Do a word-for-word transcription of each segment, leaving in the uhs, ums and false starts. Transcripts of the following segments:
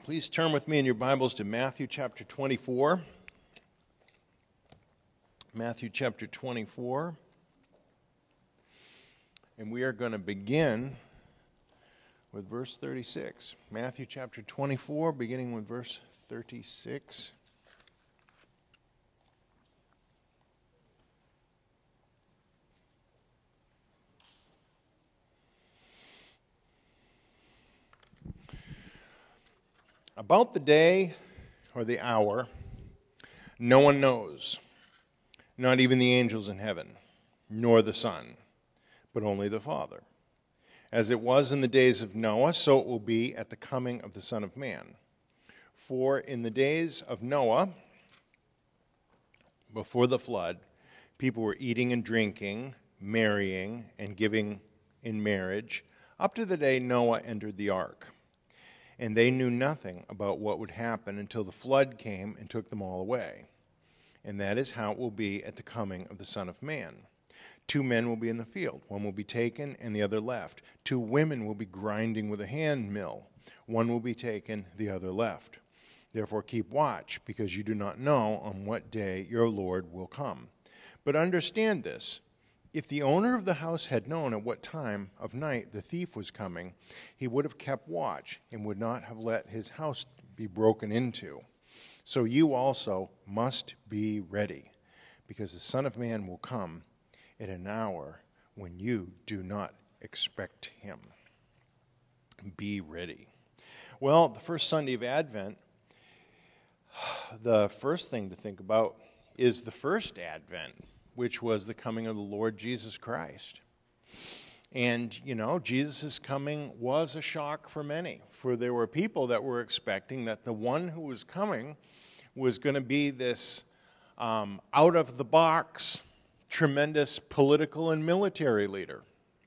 Please turn with me in your Bibles to Matthew chapter twenty-four. Matthew chapter twenty-four. And we are going to begin with verse thirty-six. Matthew chapter twenty-four, beginning with verse thirty-six. About the day or the hour, no one knows, not even the angels in heaven, nor the Son, but only the Father. As it was in the days of Noah, so it will be at the coming of the Son of Man. For in the days of Noah, before the flood, people were eating and drinking, marrying, and giving in marriage, up to the day Noah entered the ark. And they knew nothing about what would happen until the flood came and took them all away. And that is how it will be at the coming of the Son of Man. Two men will be in the field. One will be taken and the other left. Two women will be grinding with a hand mill. One will be taken, the other left. Therefore keep watch, because you do not know on what day your Lord will come. But understand this. If the owner of the house had known at what time of night the thief was coming, he would have kept watch and would not have let his house be broken into. So you also must be ready, because the Son of Man will come at an hour when you do not expect him. Be ready. Well, the first Sunday of Advent, the first thing to think about is the first Advent, which was the coming of the Lord Jesus Christ. And, you know, Jesus' coming was a shock for many, for there were people that were expecting that the one who was coming was going to be this um, out-of-the-box, tremendous political and military leader.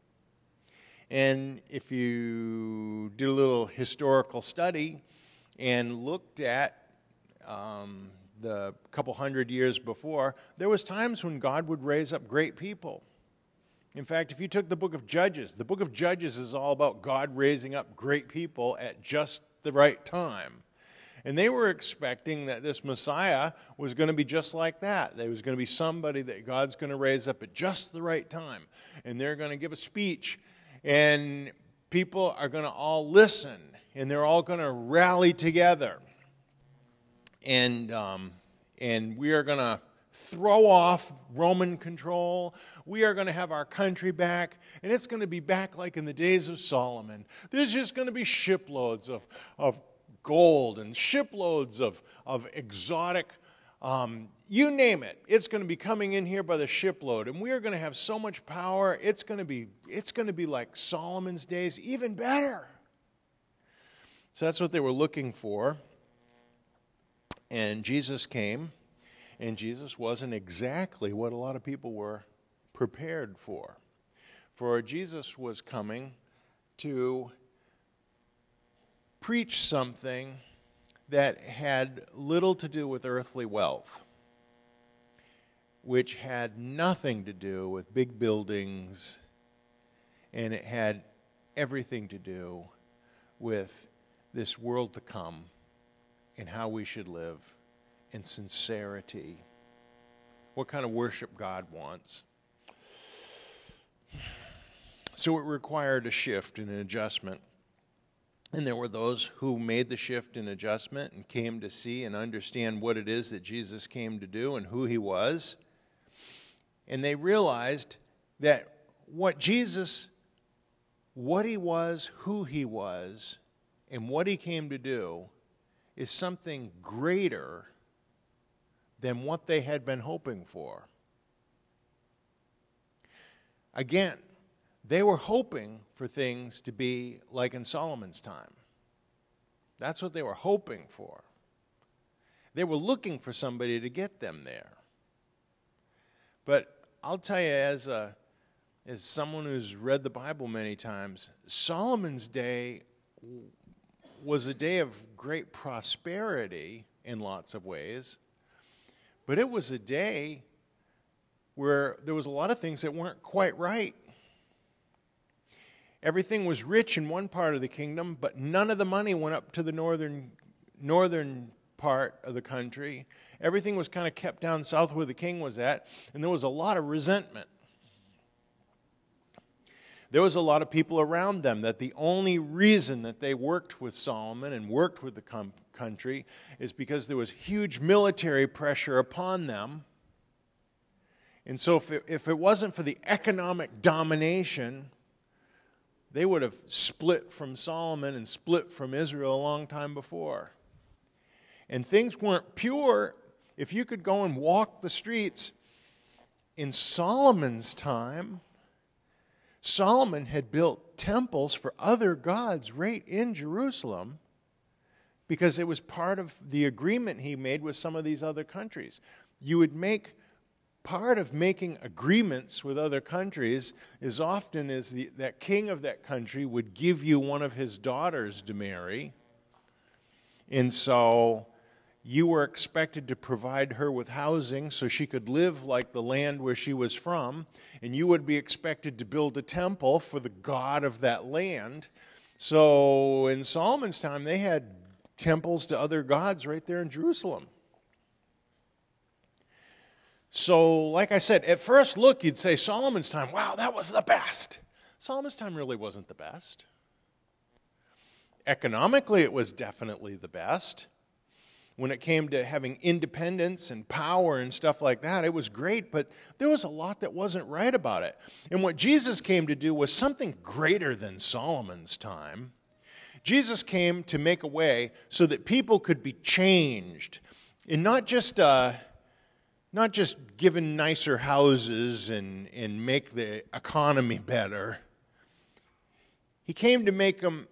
And if you did a little historical study and looked at um, the couple hundred years before, there was times when God would raise up great people. In fact, if you took the book of Judges, the book of Judges is all about God raising up great people at just the right time. And they were expecting that this Messiah was going to be just like that. There was going to be somebody that God's going to raise up at just the right time. And they're going to give a speech, and people are going to all listen, and they're all going to rally together. And um, and we are going to throw off Roman control. We are going to have our country back, and it's going to be back like in the days of Solomon. There's just going to be shiploads of, of gold and shiploads of, of exotic, um, you name it. It's going to be coming in here by the shipload, and we are going to have so much power. It's going to be, it's going to be like Solomon's days, even better. So that's what they were looking for. And Jesus came, and Jesus wasn't exactly what a lot of people were prepared for. For Jesus was coming to preach something that had little to do with earthly wealth, which had nothing to do with big buildings, and it had everything to do with this world to come and how we should live in sincerity, what kind of worship God wants. So it required a shift and an adjustment. And there were those who made the shift and adjustment and came to see and understand what it is that Jesus came to do and who he was. And they realized that what Jesus, what he was, who he was, and what he came to do is something greater than what they had been hoping for. Again, they were hoping for things to be like in Solomon's time. That's what they were hoping for. They were looking for somebody to get them there. But I'll tell you, as a, as someone who's read the Bible many times, Solomon's day was a day of great prosperity in lots of ways, but it was a day where there was a lot of things that weren't quite right. Everything was rich in one part of the kingdom, but none of the money went up to the northern northern part of the country. Everything was kind of kept down south where the king was at, and there was a lot of resentment. There was a lot of people around them that the only reason that they worked with Solomon and worked with the com- country is because there was huge military pressure upon them. And so if it, if it wasn't for the economic domination, they would have split from Solomon and split from Israel a long time before. And things weren't pure. If you could go and walk the streets in Solomon's time, Solomon had built temples for other gods right in Jerusalem because it was part of the agreement he made with some of these other countries. You would make part of making agreements with other countries is often is the, that king of that country would give you one of his daughters to marry. And so you were expected to provide her with housing so she could live like the land where she was from, and you would be expected to build a temple for the god of that land. So in Solomon's time, they had temples to other gods right there in Jerusalem. So, like I said, at first look, you'd say Solomon's time, wow, that was the best. Solomon's time really wasn't the best. Economically, it was definitely the best. When it came to having independence and power and stuff like that, it was great, but there was a lot that wasn't right about it. And what Jesus came to do was something greater than Solomon's time. Jesus came to make a way so that people could be changed, and not just uh, not just given nicer houses and, and make the economy better. He came to make them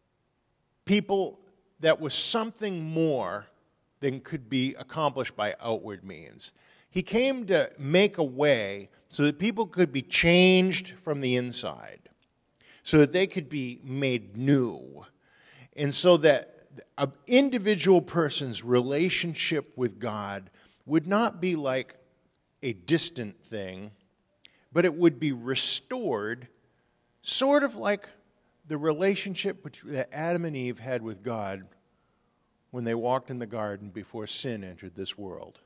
people that was something more than could be accomplished by outward means. He came to make a way so that people could be changed from the inside, so that they could be made new, and so that an individual person's relationship with God would not be like a distant thing, but it would be restored, sort of like the relationship that Adam and Eve had with God when they walked in the garden before sin entered this world.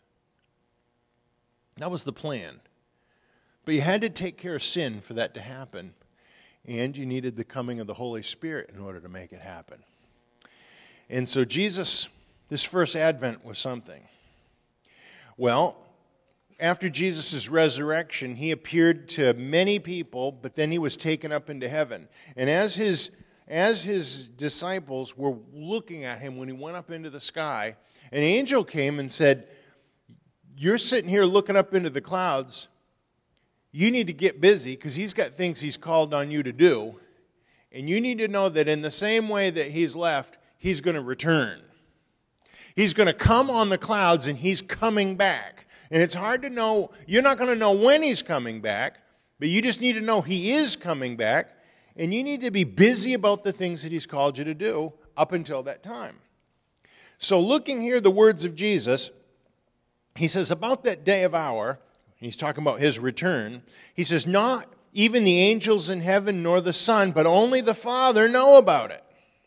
That was the plan. But you had to take care of sin for that to happen, and you needed the coming of the Holy Spirit in order to make it happen. And so Jesus, this first Advent was something. Well, after Jesus' resurrection, he appeared to many people, but then he was taken up into heaven. And as his As his disciples were looking at him when he went up into the sky, an angel came and said, "You're sitting here looking up into the clouds. You need to get busy because he's got things he's called on you to do. And you need to know that in the same way that he's left, he's going to return. He's going to come on the clouds and he's coming back. And it's hard to know, you're not going to know when he's coming back, but you just need to know he is coming back. And you need to be busy about the things that he's called you to do up until that time." So looking here, the words of Jesus, he says, about that day of hour, he's talking about his return, he says, "Not even the angels in heaven nor the Son, but only the Father know about it."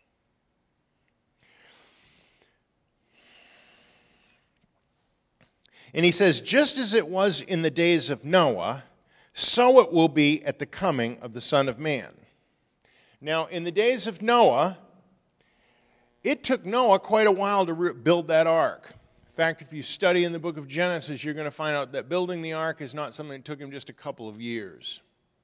And he says, "Just as it was in the days of Noah, so it will be at the coming of the Son of Man." Now, in the days of Noah, it took Noah quite a while to re- build that ark. In fact, if you study in the book of Genesis, you're going to find out that building the ark is not something that took him just a couple of years.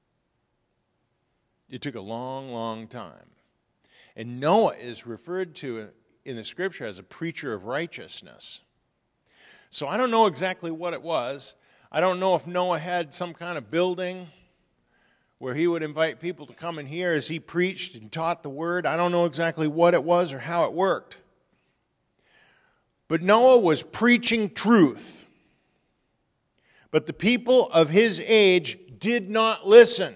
It took a long, long time. And Noah is referred to in the scripture as a preacher of righteousness. So I don't know exactly what it was. I don't know if Noah had some kind of building where he would invite people to come and hear as he preached and taught the word. I don't know exactly what it was or how it worked. But Noah was preaching truth. But the people of his age did not listen.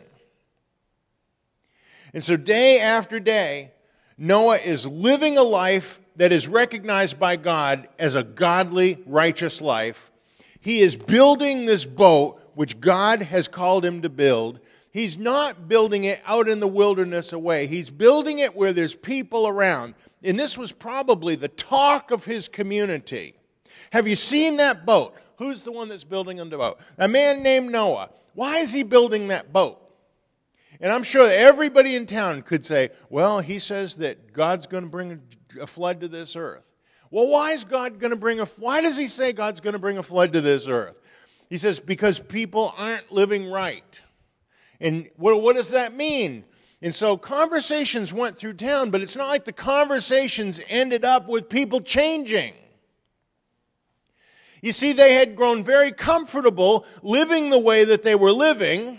And so day after day, Noah is living a life that is recognized by God as a godly, righteous life. He is building this boat which God has called him to build. He's not building it out in the wilderness away. He's building it where there's people around. And this was probably the talk of his community. Have you seen that boat? Who's the one that's building the boat? A man named Noah. Why is he building that boat? And I'm sure that everybody in town could say, well, he says that God's going to bring a flood to this earth. Well, why is God going to bring a, why does he say God's going to bring a flood to this earth? He says, because people aren't living right. And what, what does that mean? And so conversations went through town, but it's not like the conversations ended up with people changing. You see, they had grown very comfortable living the way that they were living.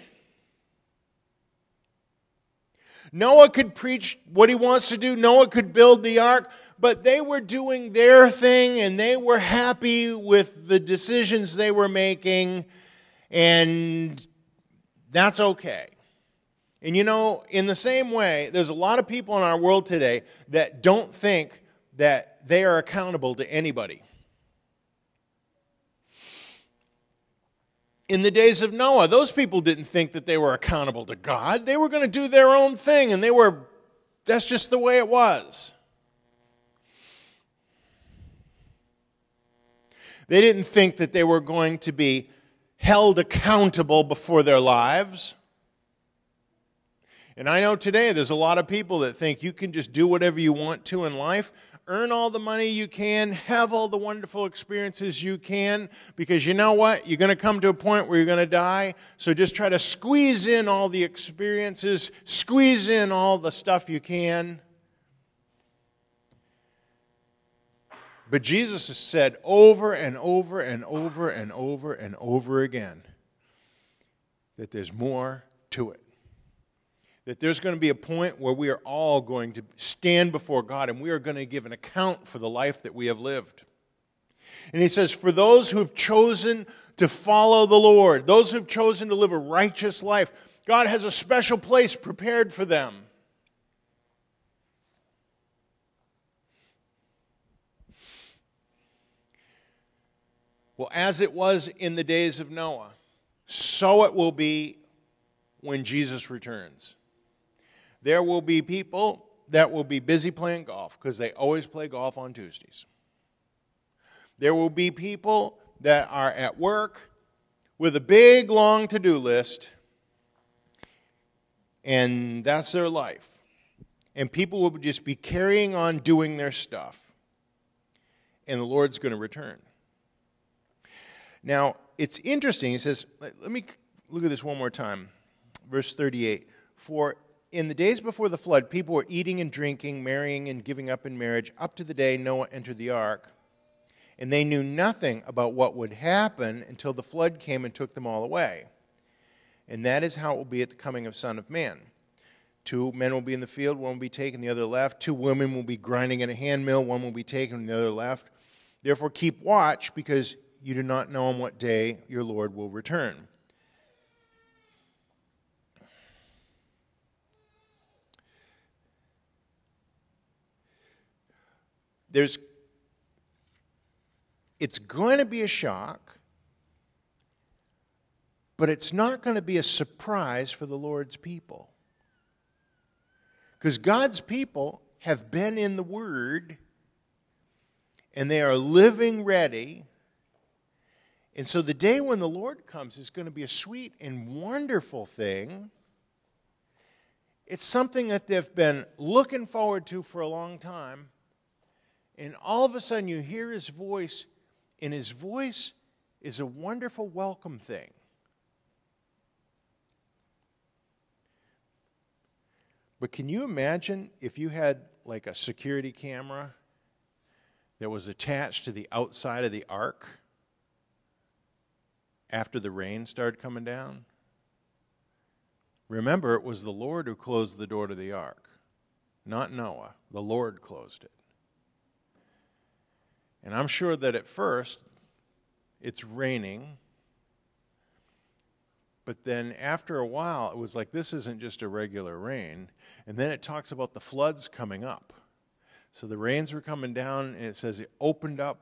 Noah could preach what he wants to do. Noah could build the ark, but they were doing their thing, and they were happy with the decisions they were making, and that's okay. And you know, in the same way, there's a lot of people in our world today that don't think that they are accountable to anybody. In the days of Noah, those people didn't think that they were accountable to God. They were going to do their own thing, and they were, that's just the way it was. They didn't think that they were going to be held accountable before their lives. And I know today there's a lot of people that think you can just do whatever you want to in life, earn all the money you can, have all the wonderful experiences you can, because you know what? You're going to come to a point where you're going to die, so just try to squeeze in all the experiences, squeeze in all the stuff you can. But Jesus has said over and over and over and over and over again that there's more to it. That there's going to be a point where we are all going to stand before God and we are going to give an account for the life that we have lived. And he says, for those who have chosen to follow the Lord, those who have chosen to live a righteous life, God has a special place prepared for them. Well, as it was in the days of Noah, so it will be when Jesus returns. There will be people that will be busy playing golf because they always play golf on Tuesdays. There will be people that are at work with a big, long to-do list, and that's their life. And people will just be carrying on doing their stuff, and the Lord's going to return. Now, it's interesting. He says, let me look at this one more time. Verse thirty-eight. For in the days before the flood, people were eating and drinking, marrying and giving up in marriage, up to the day Noah entered the ark. And they knew nothing about what would happen until the flood came and took them all away. And that is how it will be at the coming of Son of Man. Two men will be in the field, one will be taken, the other left. Two women will be grinding in a handmill, one will be taken, the other left. Therefore keep watch, because you do not know on what day your Lord will return. There's, it's going to be a shock, but it's not going to be a surprise for the Lord's people. Because God's people have been in the Word, and they are living ready. And so the day when the Lord comes is going to be a sweet and wonderful thing. It's something that they've been looking forward to for a long time. And all of a sudden you hear His voice, and His voice is a wonderful welcome thing. But can you imagine if you had like a security camera that was attached to the outside of the ark after the rain started coming down? Remember, it was the Lord who closed the door to the ark, not Noah. The Lord closed it. And I'm sure that at first it's raining, but then after a while it was like, this isn't just a regular rain. And then it talks about the floods coming up. So the rains were coming down, and it says it opened up,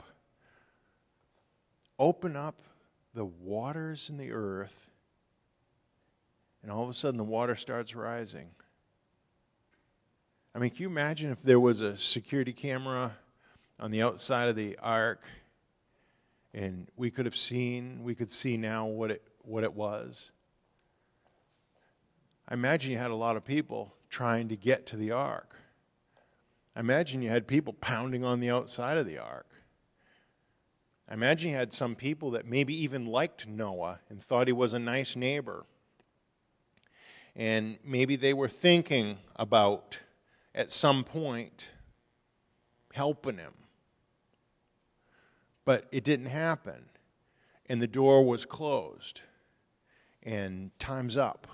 opened up the waters in the earth, and all of a sudden the water starts rising. I mean, can you imagine if there was a security camera on the outside of the ark, and we could have seen, we could see now what it what it was? I imagine you had a lot of people trying to get to the ark. I imagine you had people pounding on the outside of the ark. I imagine you had some people that maybe even liked Noah and thought he was a nice neighbor. And maybe they were thinking about, at some point, helping him. But it didn't happen. And the door was closed. And time's up.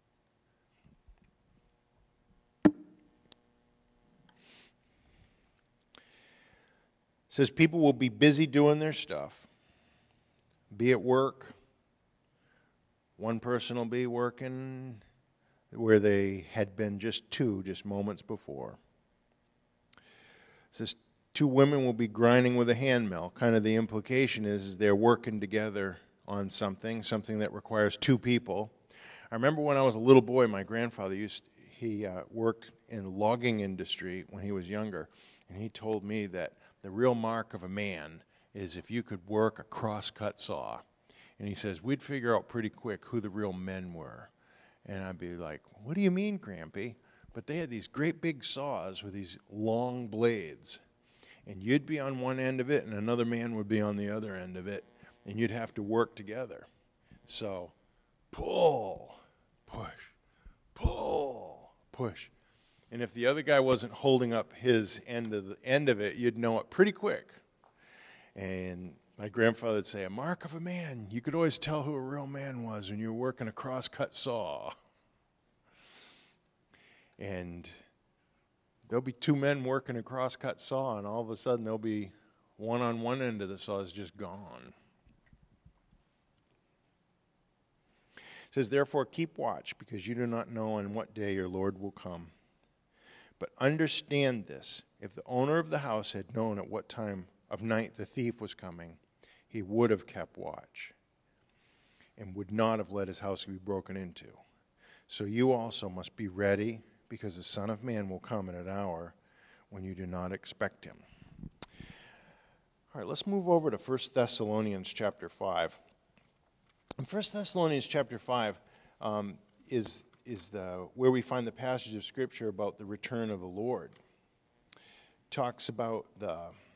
It says people will be busy doing their stuff. Be at work. One person will be working where they had been just two, just moments before. It says two women will be grinding with a hand mill. Kind of the implication is, is they're working together on something, something that requires two people. I remember when I was a little boy, my grandfather used he uh, worked in the logging industry when he was younger, and he told me that the real mark of a man is if you could work a cross-cut saw. And he says, we'd figure out pretty quick who the real men were. And I'd be like, what do you mean, Grampy? But they had these great big saws with these long blades. And you'd be on one end of it, and another man would be on the other end of it. And you'd have to work together. So, pull, push, pull, push. And if the other guy wasn't holding up his end of the end of it, you'd know it pretty quick. And my grandfather would say, a mark of a man. You could always tell who a real man was when you were working a cross-cut saw. And there'll be two men working a cross-cut saw, and all of a sudden there'll be one on one end of the saw is just gone. It says, therefore keep watch, because you do not know on what day your Lord will come. But understand this, if the owner of the house had known at what time of night the thief was coming, he would have kept watch and would not have let his house be broken into. So you also must be ready, because the Son of Man will come in an hour when you do not expect him. All right, let's move over to First Thessalonians chapter five. In First Thessalonians chapter five um, is is the where we find the passage of Scripture about the return of the Lord. It talks about the,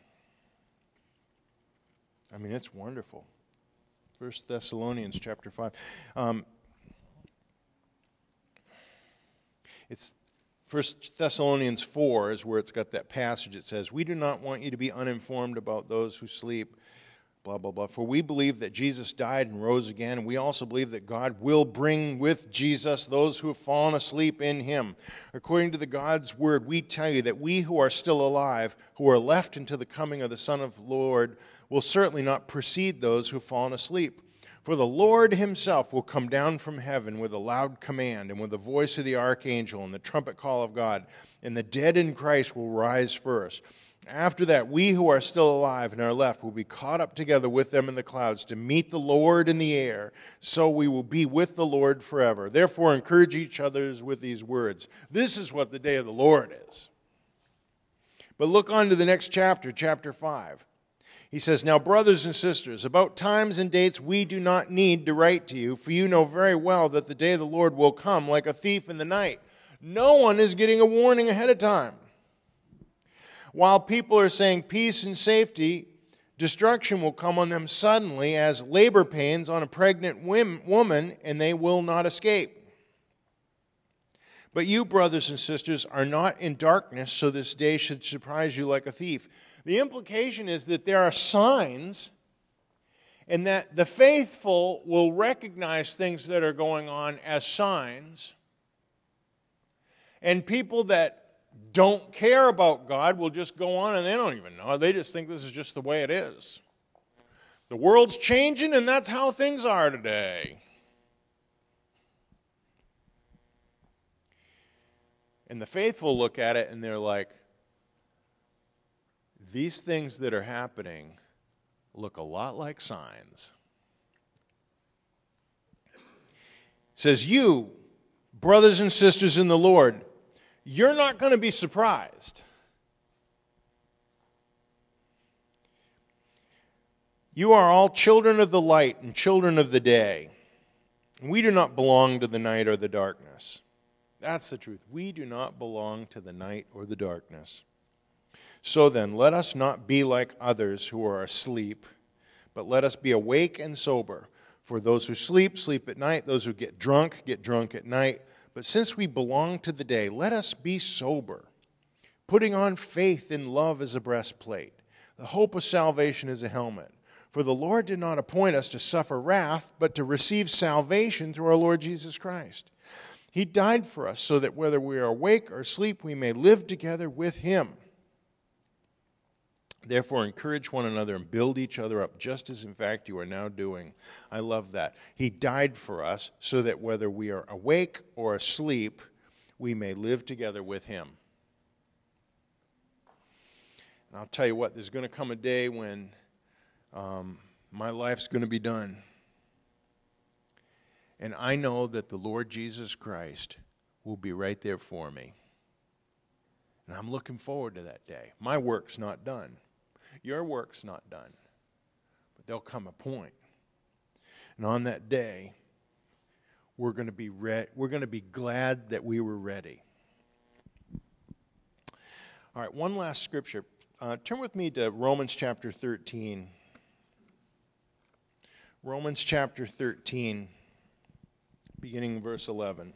I mean, it's wonderful. First Thessalonians chapter five. Um, it's First Thessalonians four is where it's got that passage. It says, we do not want you to be uninformed about those who sleep, blah, blah, blah. For we believe that Jesus died and rose again, and we also believe that God will bring with Jesus those who have fallen asleep in him. According to the God's word, we tell you that we who are still alive, who are left until the coming of the Son of the Lord, will certainly not precede those who have fallen asleep. For the Lord himself will come down from heaven with a loud command, and with the voice of the archangel and the trumpet call of God, and the dead in Christ will rise first. After that, we who are still alive and are left will be caught up together with them in the clouds to meet the Lord in the air. So we will be with the Lord forever. Therefore, encourage each other with these words. This is what the day of the Lord is. But look on to the next chapter, chapter five. He says, now, brothers and sisters, about times and dates we do not need to write to you, for you know very well that the day of the Lord will come like a thief in the night. No one is getting a warning ahead of time. While people are saying peace and safety, destruction will come on them suddenly as labor pains on a pregnant woman, and they will not escape. But you, brothers and sisters, are not in darkness, so this day should surprise you like a thief. The implication is that there are signs, and that the faithful will recognize things that are going on as signs, and people that don't care about God will just go on and they don't even know. They just think this is just the way it is. The world's changing and that's how things are today. And the faithful look at it and they're like, these things that are happening look a lot like signs. It says, you, brothers and sisters in the Lord, you're not going to be surprised. You are all children of the light and children of the day. We do not belong to the night or the darkness. That's the truth. We do not belong to the night or the darkness. So then, let us not be like others who are asleep, but let us be awake and sober. For those who sleep, sleep at night. Those who get drunk, get drunk at night. But since we belong to the day, let us be sober, putting on faith and love as a breastplate, the hope of salvation as a helmet. For the Lord did not appoint us to suffer wrath, but to receive salvation through our Lord Jesus Christ. He died for us so that whether we are awake or asleep, we may live together with him. Therefore, encourage one another and build each other up, just as in fact you are now doing. I love that. He died for us so that whether we are awake or asleep, we may live together with him. And I'll tell you what, there's going to come a day when um, my life's going to be done. And I know that the Lord Jesus Christ will be right there for me. And I'm looking forward to that day. My work's not done. Your work's not done. But there'll come a point. And on that day, we're going to be re- we're going to be glad that we were ready. All right, one last scripture. Uh, turn with me to Romans chapter thirteen. Romans chapter thirteen, beginning verse eleven.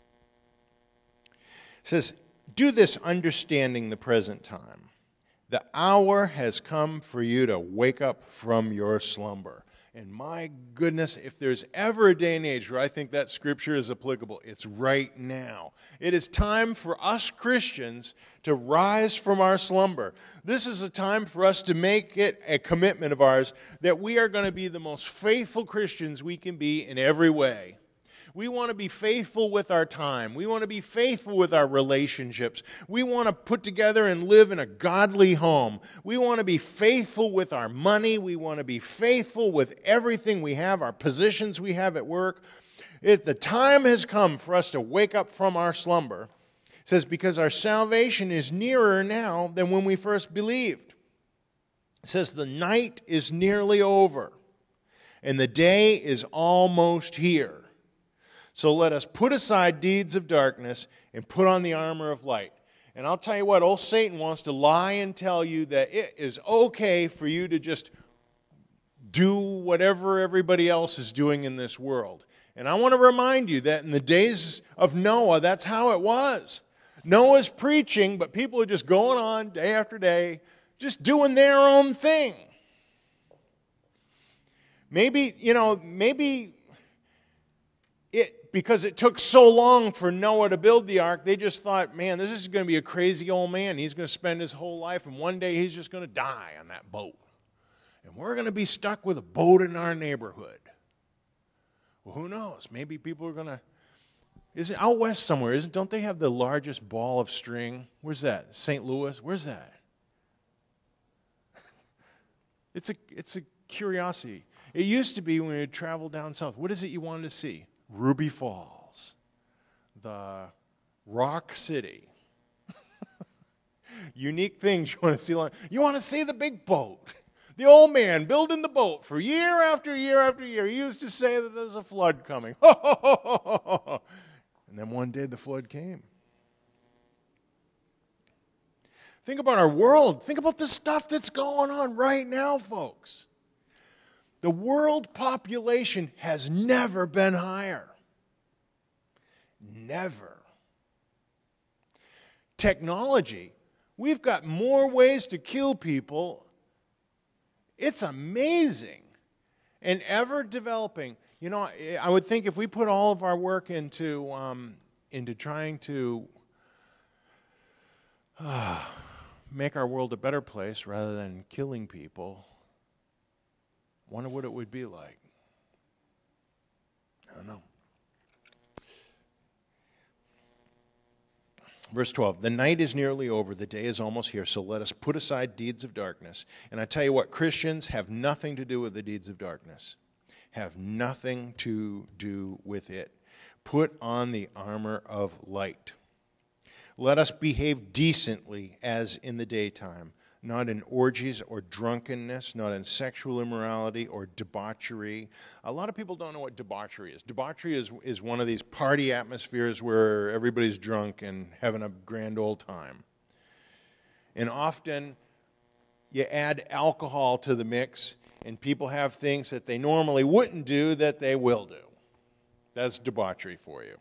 It says, "Do this understanding the present time. The hour has come for you to wake up from your slumber." And my goodness, if there's ever a day and age where I think that scripture is applicable, it's right now. It is time for us Christians to rise from our slumber. This is a time for us to make it a commitment of ours that we are going to be the most faithful Christians we can be in every way. We want to be faithful with our time. We want to be faithful with our relationships. We want to put together and live in a godly home. We want to be faithful with our money. We want to be faithful with everything we have, our positions we have at work. It, the time has come for us to wake up from our slumber. It says, because our salvation is nearer now than when we first believed. It says, the night is nearly over, and the day is almost here. So let us put aside deeds of darkness and put on the armor of light. And I'll tell you what, old Satan wants to lie and tell you that it is okay for you to just do whatever everybody else is doing in this world. And I want to remind you that in the days of Noah, that's how it was. Noah's preaching, but people are just going on day after day, just doing their own thing. Maybe, you know, maybe it, because it took so long for Noah to build the ark, they just thought, man, this is going to be a crazy old man. He's going to spend his whole life, and one day he's just going to die on that boat. And we're going to be stuck with a boat in our neighborhood. Well, who knows? Maybe people are going to... Is it out west somewhere? Isn't? Don't they have the largest ball of string? Where's that? Saint Louis? Where's that? It's a, it's a curiosity. It used to be when we would travel down south. What is it you wanted to see? Ruby Falls, the Rock City. Unique things you want to see. You want to see the big boat. The old man building the boat for year after year after year. He used to say that there's a flood coming. And then one day the flood came. Think about our world. Think about the stuff that's going on right now, folks. The world population has never been higher. Never. Technology. We've got more ways to kill people. It's amazing. And ever developing. You know, I would think if we put all of our work into, um, into trying to uh, make our world a better place rather than killing people, wonder what it would be like. I don't know. Verse twelve, the night is nearly over, the day is almost here, so let us put aside deeds of darkness. And I tell you what, Christians have nothing to do with the deeds of darkness. Have nothing to do with it. Put on the armor of light. Let us behave decently as in the daytime, not in orgies or drunkenness, not in sexual immorality or debauchery. A lot of people don't know what debauchery is. Debauchery is, is one of these party atmospheres where everybody's drunk and having a grand old time. And often you add alcohol to the mix, and people have things that they normally wouldn't do that they will do. That's debauchery for you.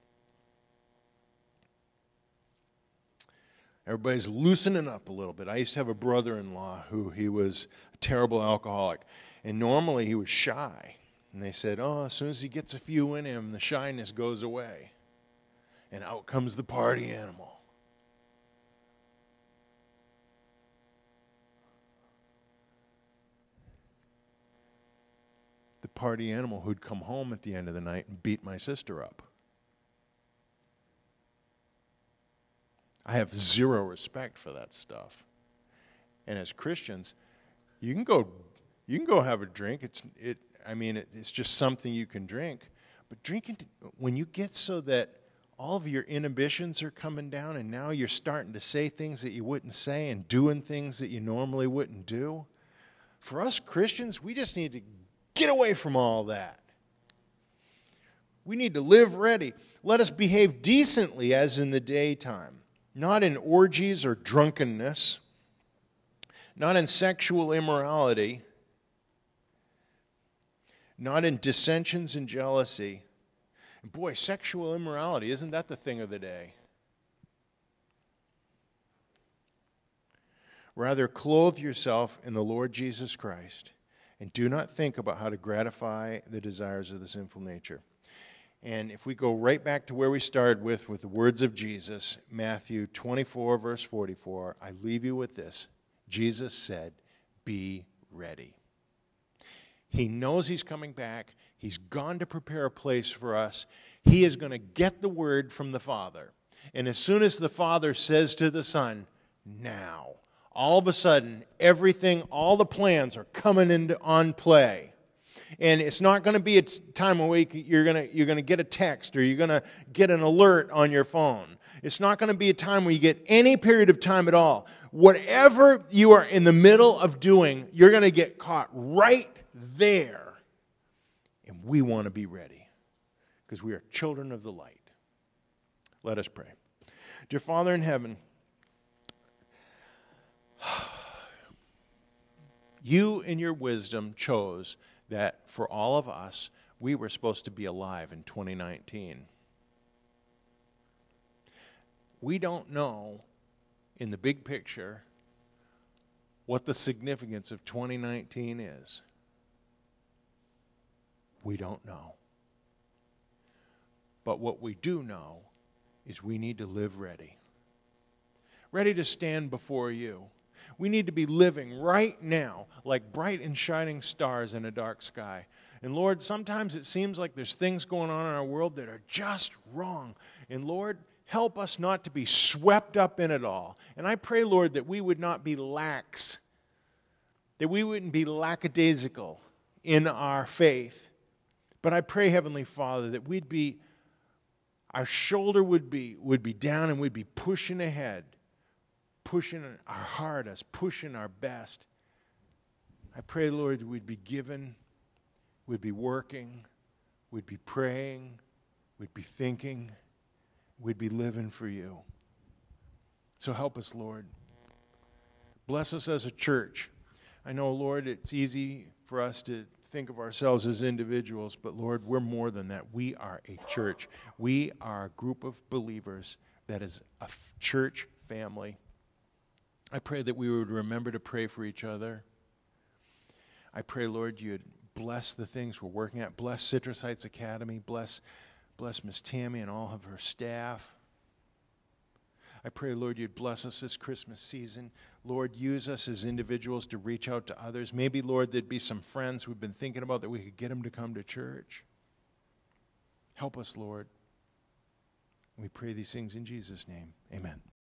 Everybody's loosening up a little bit. I used to have a brother-in-law who he was a terrible alcoholic. And normally he was shy. And they said, oh, as soon as he gets a few in him, the shyness goes away. And out comes the party animal. The party animal who'd come home at the end of the night and beat my sister up. I have zero respect for that stuff. And as Christians, you can go, you can go have a drink. It's it. I mean, it, it's just something you can drink. But drinking, when you get so that all of your inhibitions are coming down, and now you're starting to say things that you wouldn't say and doing things that you normally wouldn't do. For us Christians, we just need to get away from all that. We need to live ready. Let us behave decently as in the daytime. Not in orgies or drunkenness, not in sexual immorality, not in dissensions and jealousy. And boy, sexual immorality, isn't that the thing of the day? Rather, clothe yourself in the Lord Jesus Christ, and do not think about how to gratify the desires of the sinful nature. And if we go right back to where we started with, with the words of Jesus, Matthew twenty-four, verse forty-four, I leave you with this. Jesus said, be ready. He knows he's coming back. He's gone to prepare a place for us. He is going to get the word from the Father. And as soon as the Father says to the Son, now, all of a sudden, everything, all the plans are coming into on play. And it's not going to be a time where you're going to you're going to get a text or you're going to get an alert on your phone. It's not going to be a time where you get any period of time at all. Whatever you are in the middle of doing, you're going to get caught right there. And we want to be ready because we are children of the light. Let us pray. Dear Father in heaven, you in your wisdom chose that for all of us, we were supposed to be alive in twenty nineteen. We don't know, in the big picture, what the significance of twenty nineteen is. We don't know. But what we do know is we need to live ready. Ready to stand before you. We need to be living right now like bright and shining stars in a dark sky. And Lord, sometimes it seems like there's things going on in our world that are just wrong. And Lord, help us not to be swept up in it all. And I pray, Lord, that we would not be lax, that we wouldn't be lackadaisical in our faith. But I pray, Heavenly Father, that we'd be, our shoulder would be, would be down and we'd be pushing ahead. Pushing our hardest, pushing our best. I pray, Lord, that we'd be given, we'd be working, we'd be praying, we'd be thinking, we'd be living for you. So help us, Lord. Bless us as a church. I know, Lord, it's easy for us to think of ourselves as individuals, but Lord, we're more than that. We are a church. We are a group of believers that is a church family. I pray that we would remember to pray for each other. I pray, Lord, you'd bless the things we're working at. Bless Citrus Heights Academy. Bless, bless Miss Tammy and all of her staff. I pray, Lord, you'd bless us this Christmas season. Lord, use us as individuals to reach out to others. Maybe, Lord, there'd be some friends we've been thinking about that we could get them to come to church. Help us, Lord. We pray these things in Jesus' name. Amen.